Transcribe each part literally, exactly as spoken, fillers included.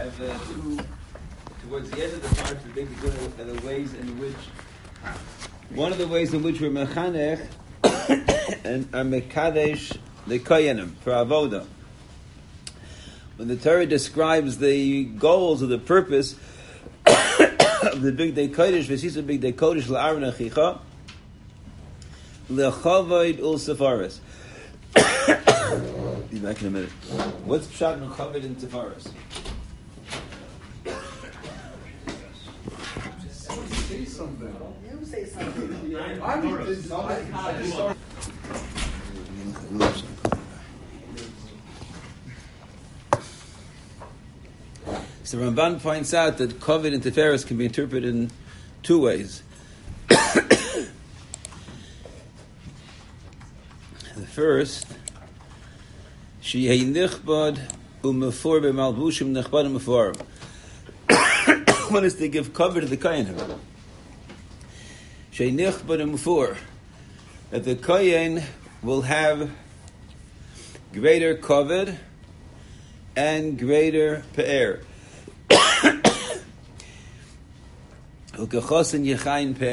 have uh, two, towards the end of the part, the big are the ways in which, one of the ways in which we're mechanech and are mekadesh the koyanim for avoda. When the Torah describes the goals or the purpose of the big day kodesh, v'sisa big day kodesh la'aron achicha le'chavoid ul sefaris. Be back in a minute. What's pshat and chavod in sefaris? Say something. You say something. I just, I just started. So Ramban points out that Kavod and Tiferes can be interpreted in two ways. The first, Shehei nichbad u'mefor b'malbushim nichbad u'mefor. One is to give Kavod to the Kohen. Shehei nichbad u'mefor. That the Kohen will have greater Kavod and greater Pe'er. Because the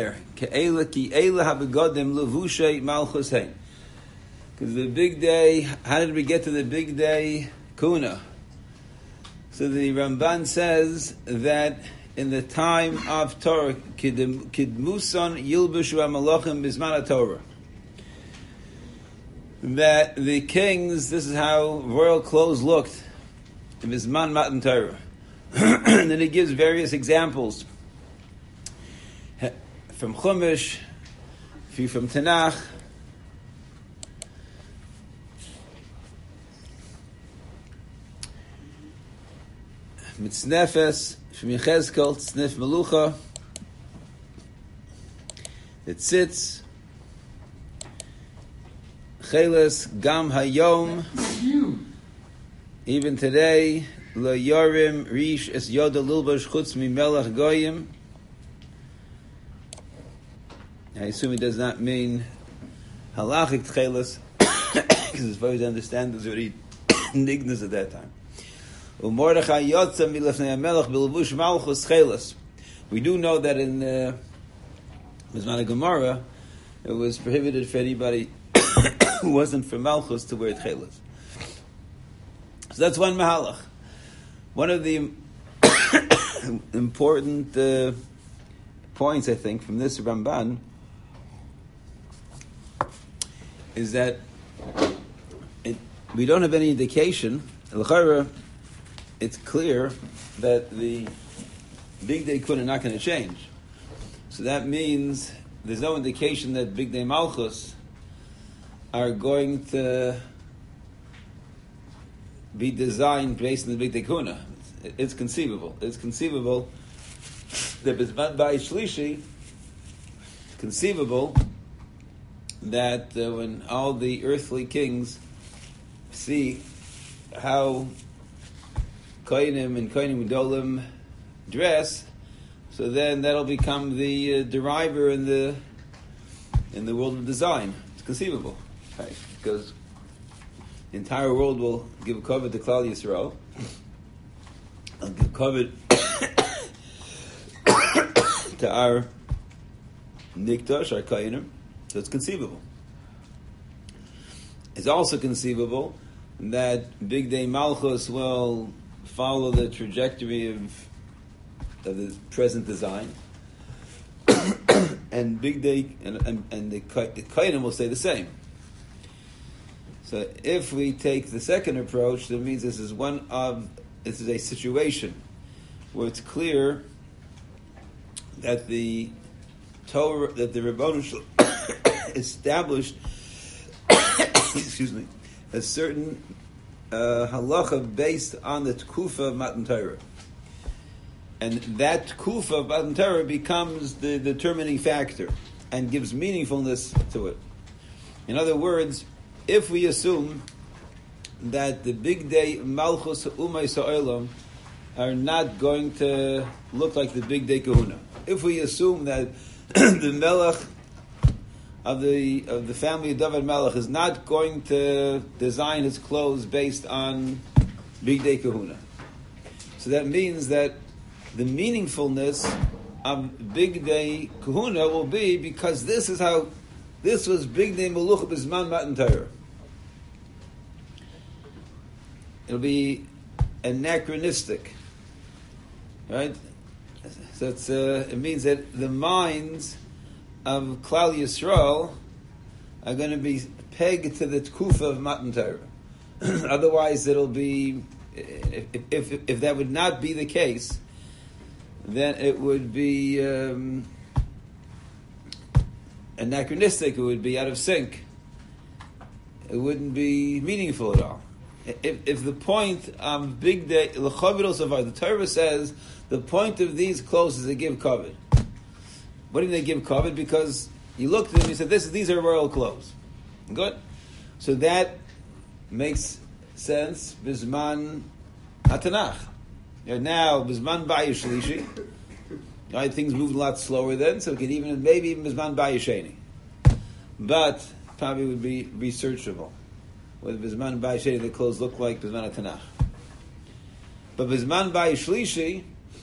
big day, how did we get to the big day kuna? So the Ramban says that in the time of Torah, kidmuson yilbushu amalachim bisman Torah, that the kings, this is how royal clothes looked in bisman matan Torah. And then he gives various examples from Chumash, a few from Tanakh. Mitznefes, from Yechezkel, Tzneff Melucha, the Tzitz, Cheles, Gam Hayom, even today, Lo Yorim, Rish, Es Yoda Lilbash, Chutz Mi Melech Goyim. I assume it does not mean halachic tchelas, because as far as I understand, there's already nignas at that time. We do know that in uh, Mizmana Gemara, it was prohibited for anybody who wasn't from Malchus to wear tchelas. So that's one mahalach. One of the important uh, points, I think, from this Ramban is that it, we don't have any indication. It's clear that the big day kuna not going to change. So that means there's no indication that big day malchus are going to be designed based on the big day kuna. It's, it's conceivable. It's conceivable that Bizman Bai Shlishi, conceivable that uh, when all the earthly kings see how Kohanim and Kohanim Gedolim dress, so then that'll become the uh, deriver in the in the world of design. It's conceivable, right? Because the entire world will give a cover to Klal Yisrael, and give cover to our Nikdash, our Kohanim. So it's conceivable. It's also conceivable that Big Day Malchus will follow the trajectory of, of the present design, and Big Day and, and, and the Kohanim will stay the same. So if we take the second approach, that means this is one of this is a situation where it's clear that the Torah, that the Rebbeinu Shalom established, excuse me, a certain uh, halacha based on the tkufa of Matan Torah, and that tkufa of Matan Torah becomes the determining factor and gives meaningfulness to it. In other words, if we assume that the big day Malchus Umay Sa'olam are not going to look like the big day Kahuna, if we assume that the Melech of the of the family of David Melech is not going to design his clothes based on Big Day Kahuna, so So that means that the meaningfulness of Big Day Kahuna will be because this is how, this was Big Day Melucha B'Zman Matan Torah. It'll be anachronistic, right? So it's, uh, it means that the minds of Klal Yisrael are going to be pegged to the Tkufa of Matan Torah. Otherwise, it'll be, if, if if that would not be the case, then it would be um, anachronistic. It would be out of sync. It wouldn't be meaningful at all. If, if the point of Big Day, the Torah says the point of these clothes is to give covet. What do they give covet? Because you looked at them and you said, "This, these are royal clothes." Good. So that makes sense. Bisman Hatanach. Now, Bisman Bayi Shlishi. Right, things moved a lot slower then, so it could even, maybe even Bisman Bayi Sheni. But probably would be researchable. Whether Bisman Bayi Sheni, the clothes look like Bisman Hatanach. But Bisman Bayi Shlishi,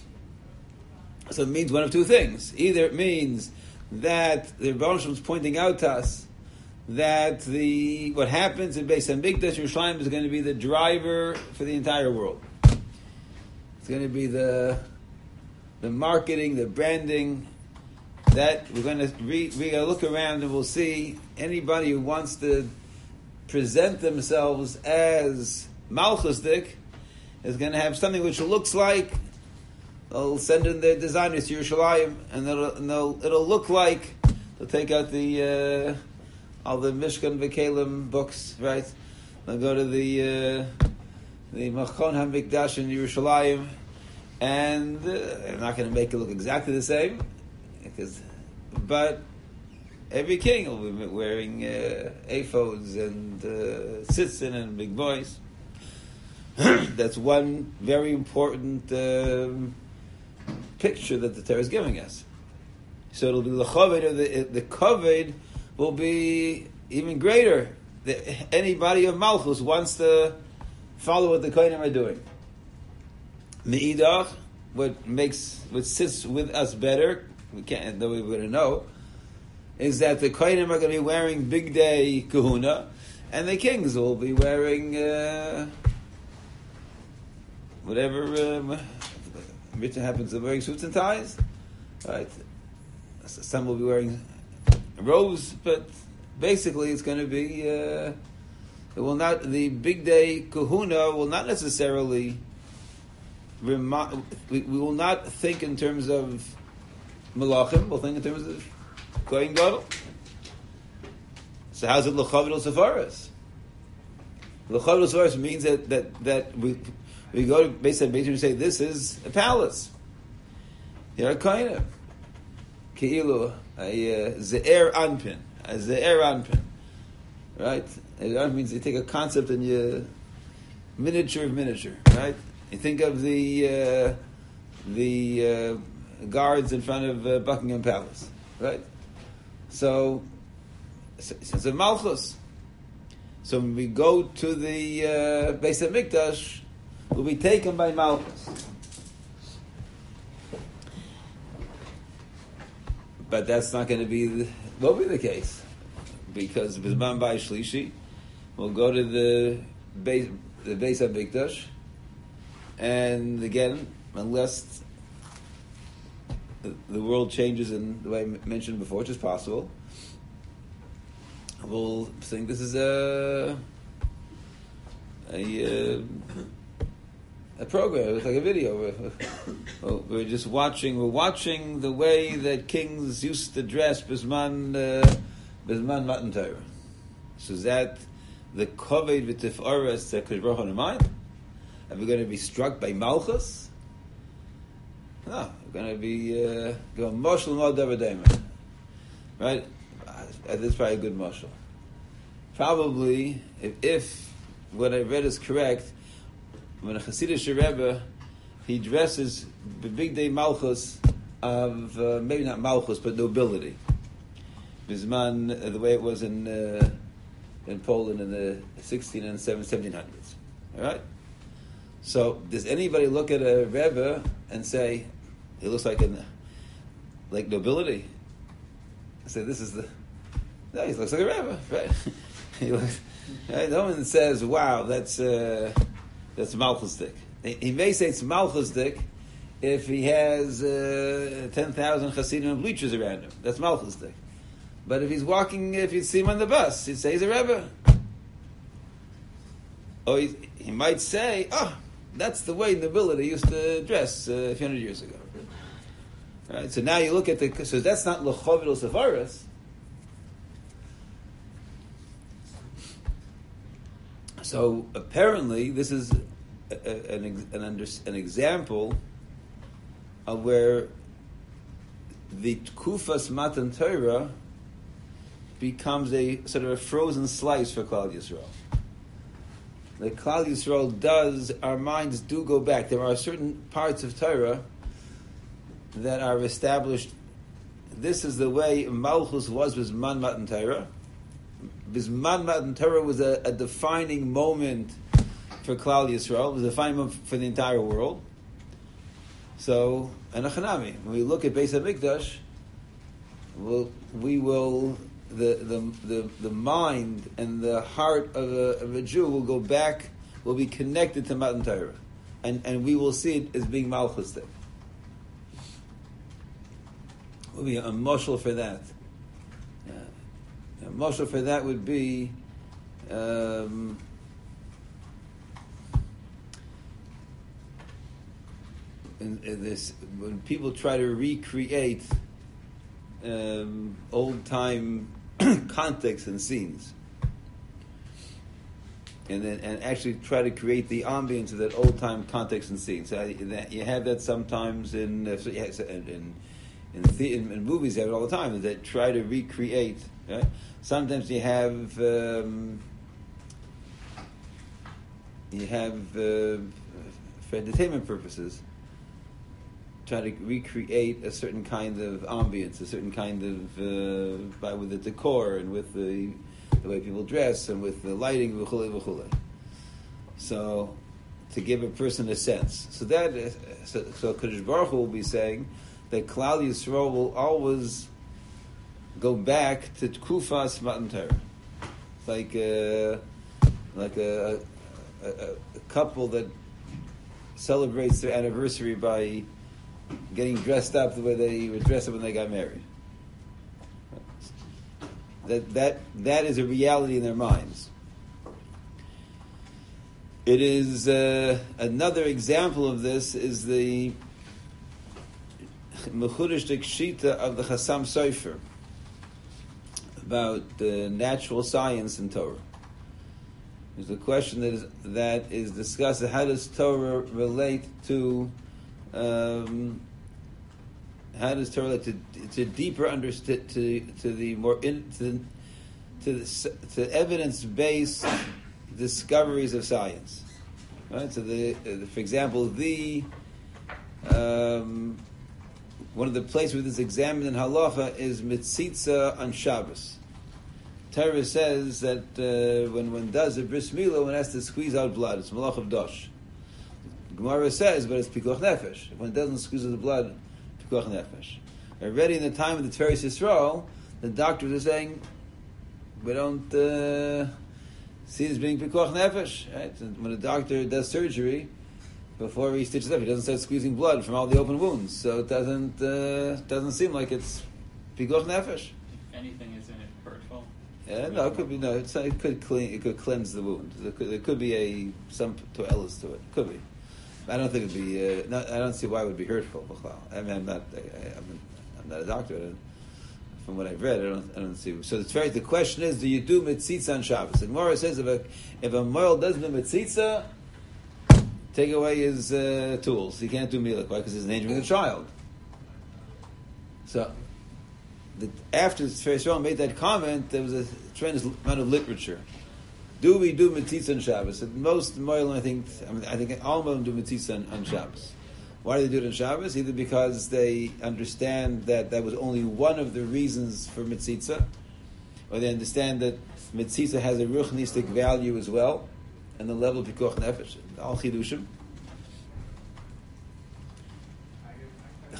so it means one of two things. Either it means that the Rebbe is pointing out to us that the what happens in Beis Hamikdash Yerushalayim is going to be the driver for the entire world. It's going to be the the marketing, the branding. That we're going to re, we're going to look around and we'll see anybody who wants to present themselves as Malchusdik is going to have something which looks like. They'll send in their designers to Yerushalayim, and it'll, and they'll, it'll look like they'll take out the uh, all the Mishkan V'Kelim books, right? They'll go to the uh, the Machon HaMikdash in Yerushalayim, and uh, they're not going to make it look exactly the same, because but every king will be wearing uh, aphods and uh, tzitzin and big boys. That's one very important Um, picture that the Torah is giving us. So it'll be the chaved, of the the kaved will be even greater. The, anybody of Malchus wants to follow what the Kohanim are doing. Meidach, what makes what sits with us better, we can't, though we're going to know, is that the Kohanim are going to be wearing Big Day Kahuna, and the kings will be wearing uh, whatever. Um, Richard happens to be wearing suits and ties, right? Some will be wearing robes, but basically it's going to be. Uh, it will not. The Big Day Kahuna will not necessarily. Remi- we, we will not think in terms of Malachim. We'll think in terms of Kohen Gadol. So how's it L'Chavdol Sefaris? L'Chavdol Sefaris means that that that we. We go to Beis Hamikdash and say, this is a palace. You're a kohen. Keilu, a ze'er anpin. A ze'er anpin. Right? That means you take a concept and you miniature of miniature. Right? You think of the uh, the uh, guards in front of uh, Buckingham Palace. Right? So, it's a malchus. So when we go to the uh, Beis Hamikdash, will be taken by Malchus. But that's not going to be the, will be the case, because Bizman Bai Shlishi will go to the base, the base of Mikdash, and again, unless the, the world changes in the way I mentioned before, which is possible, we'll think this is a a. Uh, A program, it's like a video. We're, we're just watching. We're watching the way that kings used to dress bisman uh, bisman matan Torah. So is that the koved v'tifaras that could roch on the mind? Are we going to be struck by malchus? No, we're going to be uh, going moshel mod davadayman. Right? That's probably a good moshel. Probably, if, if what I read is correct. When a Hasidic Rebbe, he dresses the Big Day Malchus of, uh, maybe not Malchus, but nobility. Bisman, uh, the way it was in uh, in Poland in the sixteen and seventeen hundreds. All right? So, does anybody look at a Rebbe and say, he looks like a, like nobility? I say, this is the, no, he looks like a Rebbe, right? he looks, right? No one says, wow, that's, uh, that's Malchusdik. He, he may say it's Malchusdik if he has uh, ten thousand Hasidim and bleachers around him. That's Malchusdik. But if he's walking, if you see him on the bus, he'd say he's a Rebbe. Or he, he might say, oh, that's the way nobility used to dress uh, a few hundred years ago. Right? So now you look at the, so that's not L'chovidul Sefaris. So apparently this is a, a, an, an, under, an example of where the Tkufas Matan Torah becomes a sort of a frozen slice for Klal Yisrael. The Klal Yisrael does, our minds do go back. There are certain parts of Torah that are established. This is the way Malchus was with Bisman Matan Torah. Bisman Matan Torah was a, a defining moment for Klal Yisrael. It was a defining moment for the entire world. So, and Achanami, when we look at Beis HaMikdash, we'll, we will, the, the the the mind and the heart of a, of a Jew will go back, will be connected to Matan Torah. And, and we will see it as being Malchus there. Will be a mashal for that. Uh, a mashal for that would be um, in, in this when people try to recreate um, old time contexts and scenes, and then and actually try to create the ambience of that old time context and scene. So that, you have that sometimes in uh, in In, the, in, in movies, you have it all the time. They try to recreate. Right? Sometimes you have um, you have uh, for entertainment purposes, try to recreate a certain kind of ambience, a certain kind of uh, by with the decor and with the the way people dress and with the lighting, v'chulei v'chulei. So, to give a person a sense. So that is, so, so Kadosh Baruch Hu will be saying that Klal Yisrael will always go back to Tkufas Matan Torah. It's like a, like a, a, a couple that celebrates their anniversary by getting dressed up the way they were dressed up when they got married. That that that is a reality in their minds. It is uh, another example of this is the Mechudishtik Shita of the Chassam Sofer about uh, natural science in Torah. There's a question that is that is discussed: how does Torah relate to um, how does Torah relate to, to deeper understand to to the more in, to to, the, to evidence-based discoveries of science? Right. So, the, uh, for example, the um, one of the places where this is examined in halacha is mitzitza on Shabbos. Torah says that uh, when one does a bris milah, one has to squeeze out blood. It's malach of dosh. Gemara says, but it's pikuach nefesh. If one doesn't squeeze out the blood, pikuach nefesh. Already in the time of the Teres Yisrael, the doctors are saying, we don't uh, see this being pikuach nefesh. Right? When a doctor does surgery, before he stitches up, he doesn't start squeezing blood from all the open wounds, so it doesn't uh, doesn't seem like it's pikuach nefesh. If anything, isn't it hurtful? Yeah, no, it could be no. It's, it could clean. It could cleanse the wound. There could, there could be a some toelis to it. Could be. I don't think it'd be. Uh, not, I don't see why it would be hurtful. I mean, I'm not. I, I'm, I'm not a doctor. I don't, from what I've read, I don't. I don't see. So it's very. The question is, do you do mitzitza on Shabbos? And Gemara says if a if a moil doesn't do mitzitza, take away his uh, tools. He can't do milah. Why? Because he's endangering a child. So, the, after Tzfei made that comment, there was a tremendous amount of literature. Do we do mitzitza on Shabbos? And most moil, I think, I, mean, I think all of them do mitzitza on, on Shabbos. Why do they do it on Shabbos? Either because they understand that that was only one of the reasons for mitzitza, or they understand that mitzitza has a ruchnistic value as well, and the level of pikuach nefesh, all chidushim.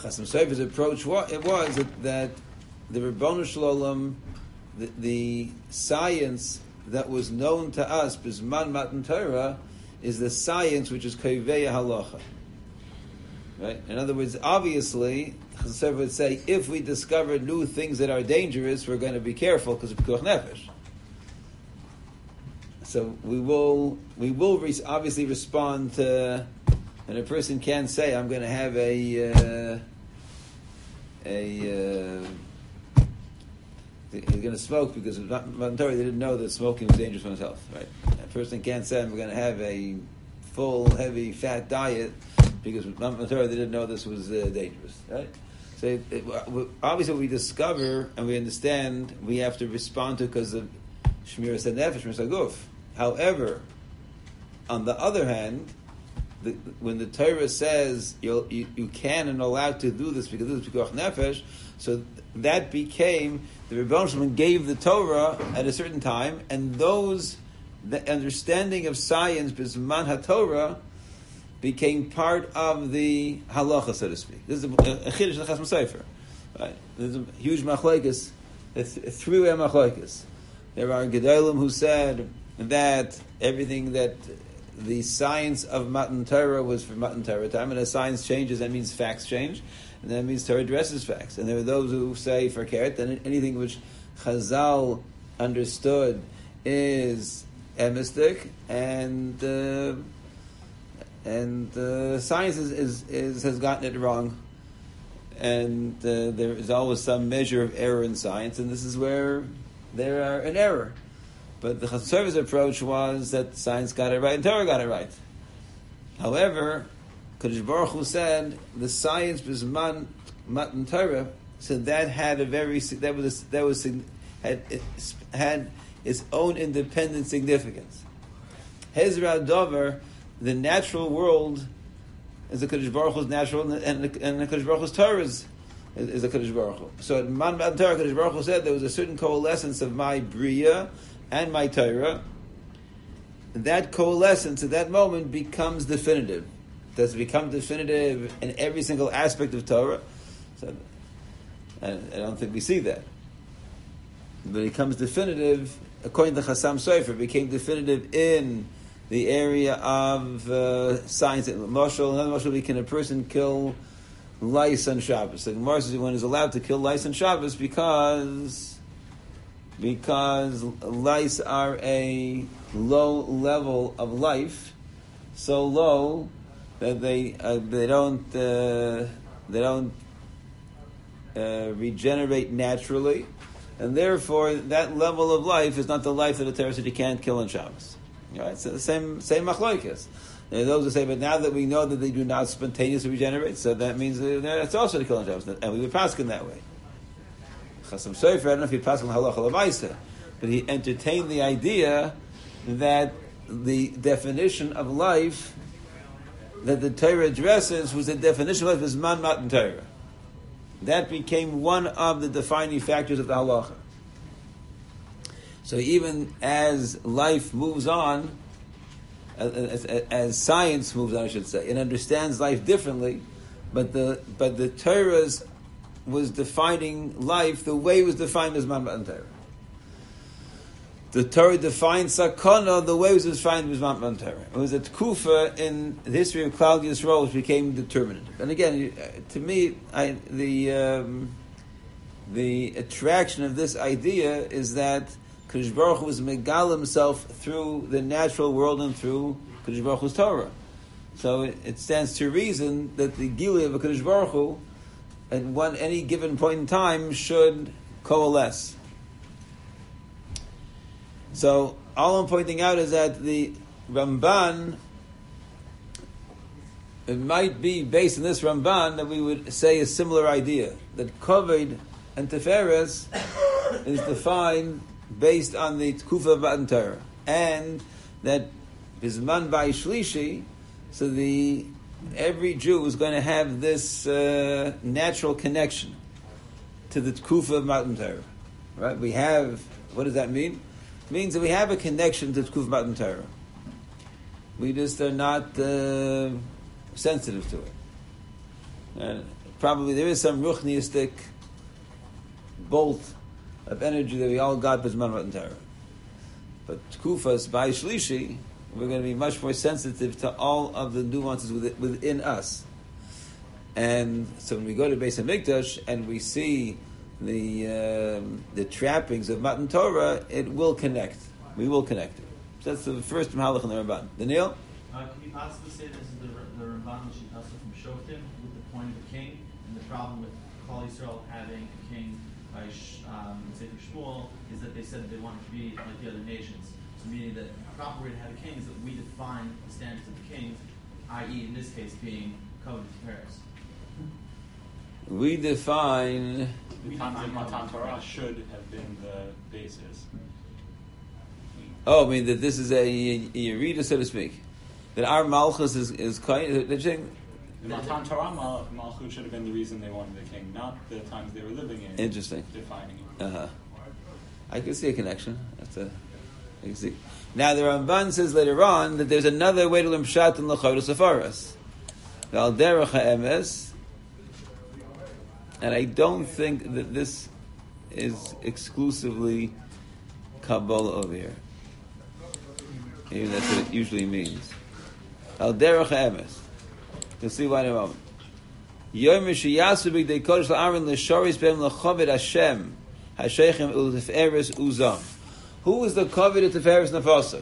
Chasam Sofer's approach was, it was that, that the Ribono Shel Olam, the, the science that was known to us, Bisman Matan Torah, is the science which is Koveya Halacha. Right? In other words, obviously, Chasam Sofer would say, if we discover new things that are dangerous, we're going to be careful because of Pikuach Nefesh. So we will, we will re- obviously respond to, and a person can say, I'm going to have a, uh, a, uh, he's going to smoke because of Matan Torah, they didn't know that smoking was dangerous for himself, right? A person can't say, I'm going to have a full, heavy, fat diet because Matan Torah, they didn't know this was uh, dangerous, right? So it, it, obviously what we discover and we understand, we have to respond to because of Shmiras HaNefesh, Shmiras HaGuf. However, on the other hand, the, when the Torah says you'll, you you can and allowed to do this because this is Pikuach Nefesh, so that became, the Ribono Shel Olam gave the Torah at a certain time, and those, the understanding of science, Bisman HaTorah, became part of the halacha, so to speak. This is a, a chiddush in the Chasam Sofer. Right? There's a huge machlokes, a, th- a three-way machlokes. There are Gedolim who said that everything that the science of Matan Torah was for Matan Torah time, and as science changes, that means facts change, and that means Torah addresses facts. And there are those who say for Keret, that anything which Chazal understood is emistic, and uh, and uh, science is, is, is has gotten it wrong, and uh, there is always some measure of error in science, and this is where there are an error. But the Chasam Sofer's approach was that science got it right and Torah got it right. However, Kadosh Baruch Hu said the science Bisman Matan Torah, so that had a very that was that was had had its own independent significance. Hezra Dover, the natural world, is the Kadosh Baruch Hu's natural, and the, and the Kadosh Baruch Hu's Torah is, is the Kadosh Baruch Hu. So at Man Matan Torah, Kadosh Baruch Hu said there was a certain coalescence of my Bria and my Torah. That coalescence at that moment becomes definitive. Does it become definitive in every single aspect of Torah? So, I, I don't think we see that. But it becomes definitive, according to Chasam Sofer, it became definitive in the area of uh, science. Marshal, another marshal, can a person kill lice on Shabbos? So the Gemara says one is allowed to kill lice on Shabbos because because lice are a low level of life, so low that they uh, they don't uh, they don't uh, regenerate naturally, and therefore that level of life is not the life that a Torah said you can't kill on Shabbos. Right? So the same same machlokes. There are those who say, but now that we know that they do not spontaneously regenerate, so that means that it's also to kill on Shabbos, and we would pass in that way. Chasam Sofer, I don't know if he passed on halacha l'maisa, but he entertained the idea that the definition of life that the Torah addresses was the definition of life as man matan Torah. That became one of the defining factors of the halacha. So even as life moves on, as, as, as science moves on, I should say, it understands life differently, but the but the Torah's was defining life the way it was defined as Man Matan Torah. The Torah defined sakana the way it was defined as Man Matan Torah. It was a tkufa in the history of Klal Yisrael which became determinative. And again, to me, I, the um, the attraction of this idea is that Kadosh Baruch Hu was megal himself through the natural world and through Kadosh Baruch Hu's Torah. So it, it stands to reason that the Gilui of a Kadosh Baruch Hu at one any given point in time should coalesce. So all I'm pointing out is that the Ramban, it might be based on this Ramban that we would say a similar idea, that Koved and Tiferes is defined based on the Tkufa of Matan Torah, and that Bizman Bai Shlishi, so the every Jew is going to have this uh, natural connection to the Tkufa of Matan Torah. Right? We have, what does that mean? It means that we have a connection to the Tkufa of Matan Torah. We just are not uh, sensitive to it. And probably there is some ruchniistic bolt of energy that we all got b'zman Matan Torah. But Kufas by Shlishi, we're going to be much more sensitive to all of the nuances within, within us. And so when we go to Beis HaMikdash and we see the um, the trappings of Matan Torah, it will connect. We will connect it. So that's the first Mahalach in the Ramban. Daniel? Uh, can you possibly say this is the, the Ramban Shitasa from Shoftim with the point of the king and the problem with Kol Yisrael having a king by um, Sefer Shmuel is that they said that they wanted to be like the other nations. So meaning that the proper way to have a king is that we define the standards of the kings, that is in this case being covenant to Paris. We define... The times of Matan Torah should have been the basis. Oh, I mean that this is a, a Yerida, so to speak. That our Malchus is, is kind of... The Matan Torah Mal- Malchut should have been the reason they wanted the king, not the times they were living in. Interesting. Defining it. Uh-huh. I can see a connection. That's a... I can see. Now the Ramban says later on that there's another way to learn Pshat in L'chayru Sefaras. Val derech ha'emes. And I don't think that this is exclusively Kabbalah over here. Maybe that's what it usually means. Al derech ha'emes. You'll see why in a moment. Yom Mishiyasu b'gdei kodesh la'aron l'shoris b'em l'choved Hashem ha'sheichem u'l'tiferes uzam. Who is the covet of Tiferes in the pasuk?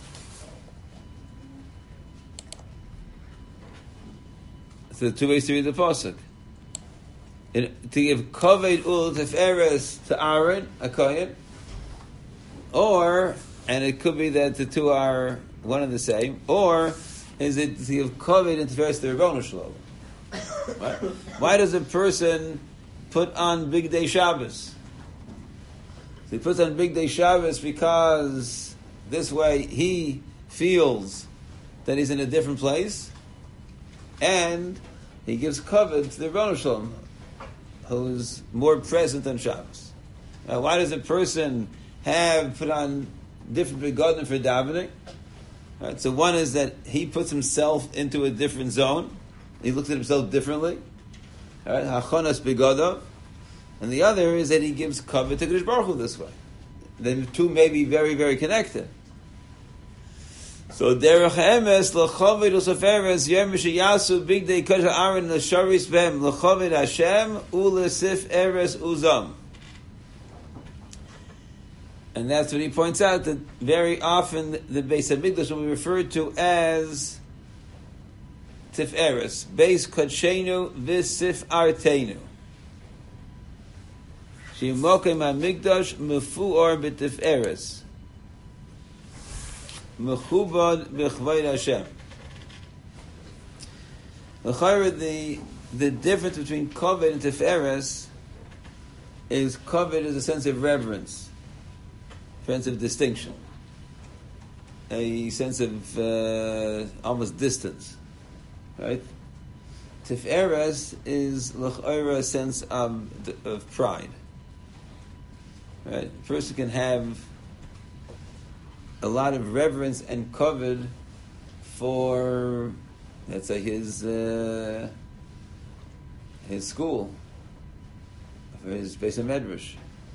So the two ways to read the pasuk. In, to give covet ul Tiferes to Aaron, a kohen, or, and it could be that the two are one and the same, or is it to give covet and Tiferes to Rebbeinu Shalom? Right? Why does a person put on Big Day Shabbos? So he puts on Big Day Shabbos because this way he feels that he's in a different place, and he gives covet to the Rebbeinu Shalom, who's more present than Shabbos. Now, why does a person have put on different begotten for davening? Right, so one is that he puts himself into a different zone. He looks at himself differently. Right, hachonas begodav. And the other is that he gives covet to Kadosh Baruch Hu this way. The two may be very, very connected. So derech emes l'choved u'seferes yom mishiyasu big day kodesh Aaron l'sharis bem l'choved Hashem u'lesif eres uzam. And that's what he points out, that very often the Beis HaMikdash will be referred to as Tiferes, Beis Kodshenu v'Sif Arteinu. Shimokim HaMikdash mefuor b'Tiferes, mechubad b'chvayid Hashem. The the difference between Kavod and Tiferes is Kavod is a sense of reverence, sense of distinction, a sense of uh, almost distance, right? Tiferes is l'chayra a sense of, of pride, right? A person can have a lot of reverence and kavod for, let's say, his uh, his school, for his Beis HaMedrash.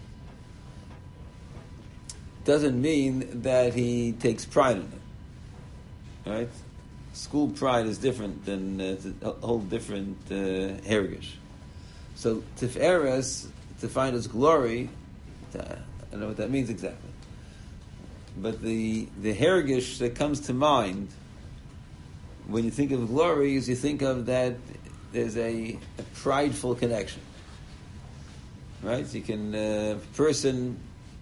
Doesn't mean that he takes pride in it, right? School pride is different than uh, it's a whole different uh, hergish. So Tiferes, to find his glory, I don't know what that means exactly. But the the hergish that comes to mind when you think of glory is you think of that there's a, a prideful connection, right? So you can uh, a person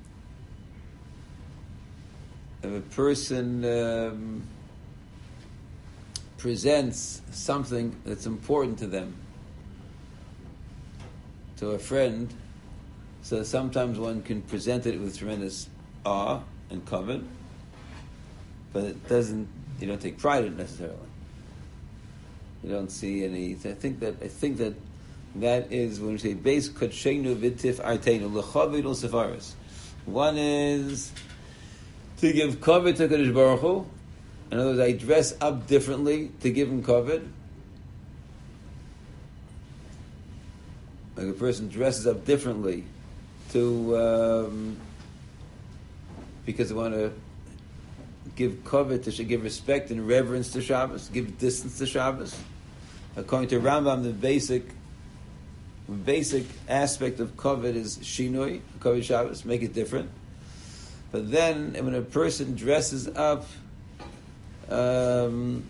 if a person um, presents something that's important to them to a friend, so sometimes one can present it with tremendous awe and kavod, but it doesn't. You don't take pride in it necessarily. You don't see any. I think that. I think that that is when we say beis kodshenu v'tif arteinu l'chavod u'sefaris. One is to give kavod to Kadosh Baruch Hu. In other words, I dress up differently to give him kavod. like a person dresses up differently to um, because they want to give kavod to give respect and reverence to Shabbos, give distance to Shabbos. According to Rambam, the basic basic aspect of kavod is shinui, kavod Shabbos, make it different. But then, when a person dresses up um,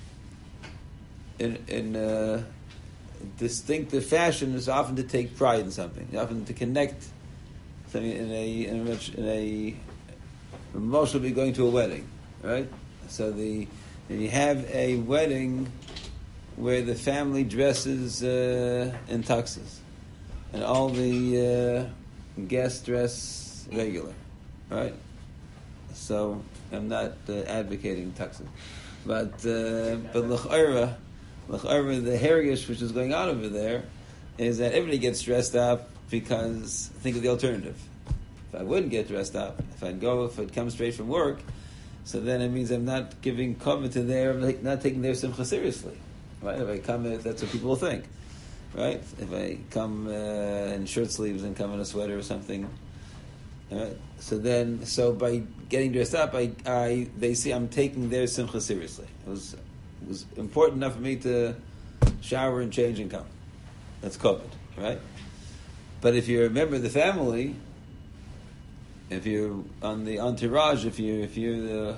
in in a distinctive fashion, is often to take pride in something, often to connect something in a in a, much, in a most will be going to a wedding, right? So the you have a wedding where the family dresses uh, in tuxes, and all the uh, guests dress regular, right? So I'm not uh, advocating tuxes, but uh, but l'chayra, l'chayra, the herish which is going on over there is that everybody gets dressed up because think of the alternative. If I wouldn't get dressed up, if I'd go, if I'd come straight from work, so then it means I'm not giving kavod to their, not taking their simcha seriously. Right? If I come, that's what people will think, right? If I come uh, in shirt sleeves and come in a sweater or something, right? So then, so by getting dressed up, I, I, they see I'm taking their simcha seriously. It was, it was important enough for me to shower and change and come. That's kavod, right? But if you're a member of the family, if you're on the entourage, if you if you're the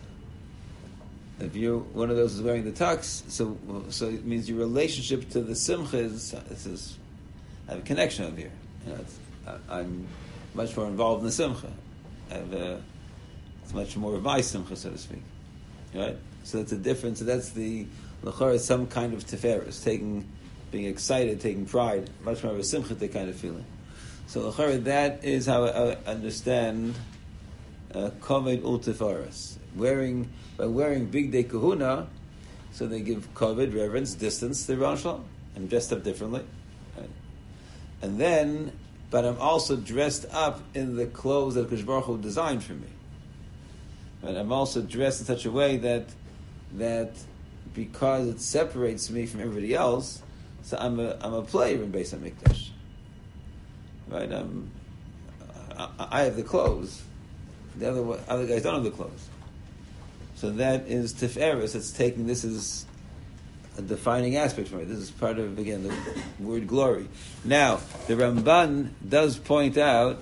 If you're one of those who's wearing the tux, so so it means your relationship to the simcha is, this is I have a connection over here. You know, it's, I, I'm much more involved in the simcha. I have a, it's much more of my simcha, so to speak. Right? So that's a difference. So that's the l'chor is some kind of tiferes, taking, being excited, taking pride, much more of a simcha kind of feeling. So l'chor, that is how I understand uh, kavod ul tiferes. Wearing by wearing big day kahuna, so they give kavod, reverence, distance to the Rosh Hashanah. I'm dressed up differently, right? And then, but I'm also dressed up in the clothes that Kadosh Baruch Hu designed for me. Right? I'm also dressed in such a way that that because it separates me from everybody else, so I'm a I'm a player in Beis Hamikdash. Right? I'm I, I have the clothes. The other other guys don't have the clothes. So that is tiferes. It's taking this as a defining aspect for it. This is part of, again, the word glory. Now, the Ramban does point out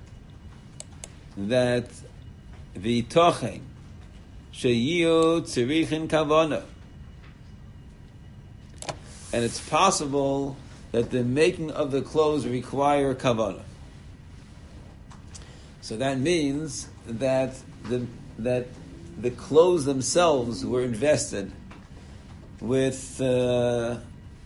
that v'tochen sheyu tzirichin kavana, and it's possible that the making of the clothes require kavana. So that means that the that the clothes themselves were invested with uh,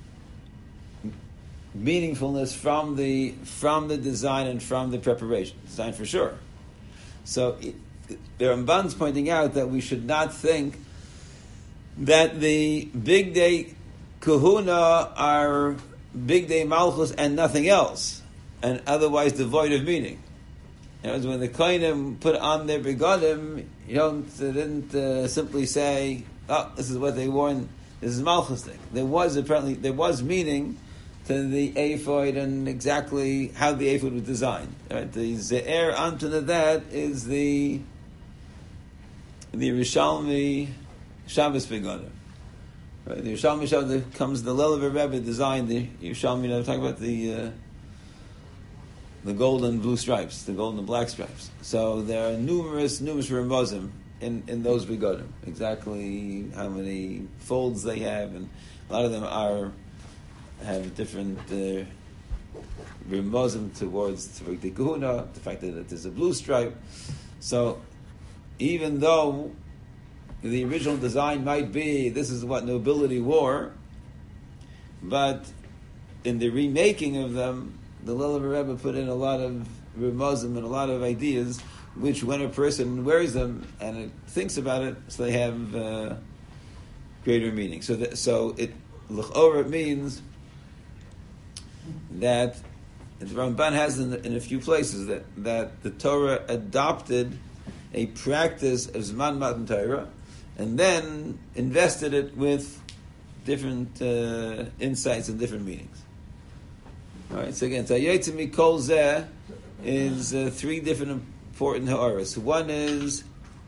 meaningfulness from the from the design and from the preparation. Design for sure. So it, the Ramban's pointing out that we should not think that the big day kahuna are big day malchus and nothing else, and otherwise devoid of meaning. You know, when the kohanim put on their begadim, you don't they didn't uh, simply say, "Oh, this is what they wore. And this is malchus thing." There was apparently there was meaning to the ephod and exactly how the ephod was designed. Right? The ze'er onto that is the the Yerushalmi Shabbos begadim. Right? The Yerushalmi Shabbos comes the Lelever Rebbe designed the Yerushalmi. You know, talking about the. Uh, The gold and blue stripes, the gold and black stripes. So there are numerous, numerous remozim in, in those begadim. Exactly how many folds they have, and a lot of them are have different uh, remozim towards the kahuna, the fact that it is a blue stripe. So even though the original design might be this is what nobility wore, but in the remaking of them, the Lelever Rebbe put in a lot of remozim and a lot of ideas, which when a person wears them and it thinks about it, so they have uh, greater meaning. So, that, so it l'chora means that the Ramban has in, in a few places that, that the Torah adopted a practice of Zman Matan Torah and then invested it with different uh, insights and different meanings. All right. So again, Tayyotze Mikol Zeh is uh, three different important ha'aras. One is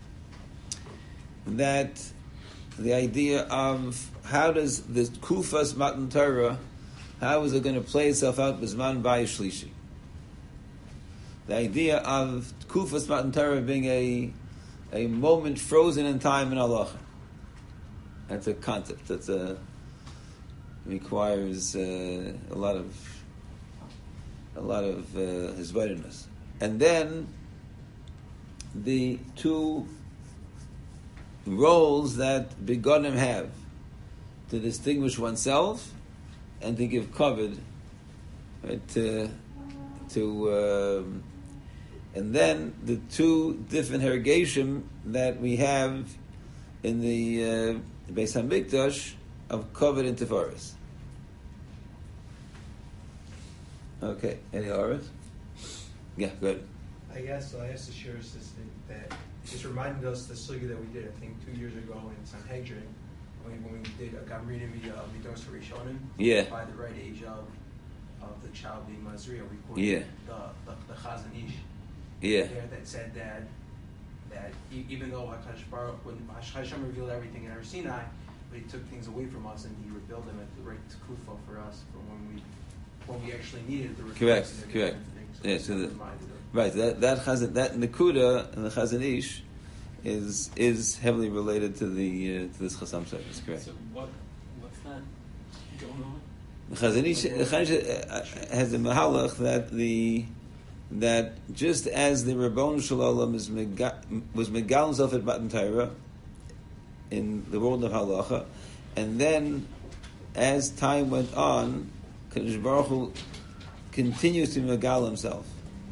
that the idea of how does the Kufas Matan Torah, how is it going to play itself out Bizman Bayis Shlishi? The idea of Kufas Matan Torah being a a moment frozen in time in halacha. That's a concept. That's a requires uh, a lot of a lot of uh, hizbariness. And then the two roles that begonim have to distinguish oneself and to give covered, right, to to um, and then the two different hergeshim that we have in the uh, Beis Hamikdash of covered in Tifaris. Okay, any others? Yeah, good. I guess I asked the share assistant that just reminded us the sugya that we did, I think, two years ago in Sanhedrin, when, when we did a Gamrin and Midos Rishonim. Yeah. By the right age of of the child being Mazriya, we quoted Yeah. the the, the Chazon Ish. Yeah. There that said that that e- even though Hakadosh Baruch when Hashem revealed everything in Har Sinai, but He took things away from us and He revealed them at the right kufa for us for when we when we actually needed the Correct, correct. So Yeah, so the, reminded of- right, that that Chazan, that Nakuda and the Chazon Ish is is heavily related to the uh, to this Chasam Sofer. That's correct. So what, what's that going on? The Chazon Ish, the Chazon Ish uh, has a mahalach that the that just as the Rabbon Shalom is mega, was megal himself at Matan Torah in the world of halacha, and then as time went on, Kadosh Baruch Hu continues to megal himself.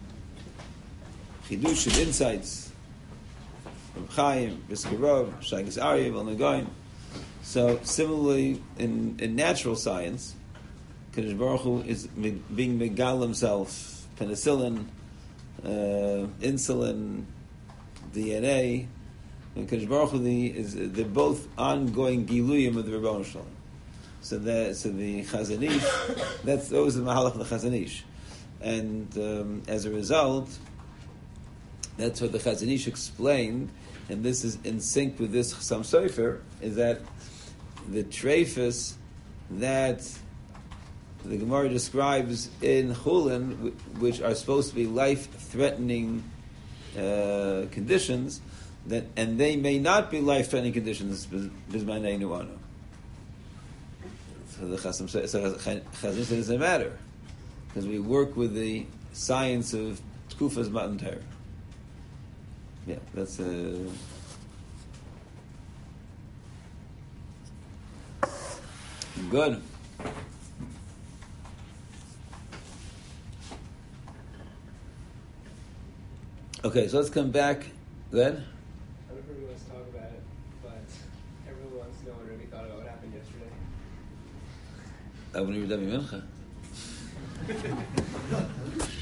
Chidush of insights, Reb Chaim, Biskarov, Shagis Aryeh, Vilna Gaon. So similarly, in, in natural science, Kadosh Baruch Hu is me- being megal himself. Penicillin, uh, insulin, D N A, and Kadosh Baruch Hu the, is they're both ongoing giluyim of the Rebbeinu Shalom. So that so the Chazon Ish, that's those are the mahalach of the Chazon Ish, and um, as a result, that's what the Chazon Ish explained, and this is in sync with this Chasam Sofer, is that the treifus that the Gemara describes in Chulin, which are supposed to be life-threatening uh, conditions, that and they may not be life-threatening conditions. Bizmanei nuanu. So the Chasam says, so Chazon says it doesn't matter because we work with the science of Tkufas Matan Torah. Yeah, that's a. Uh, good. Okay, so let's come back. Go ahead. I don't know if everyone wants to talk about it, but everyone wants to know what Rebbe thought about what happened yesterday. I want to read Mincha.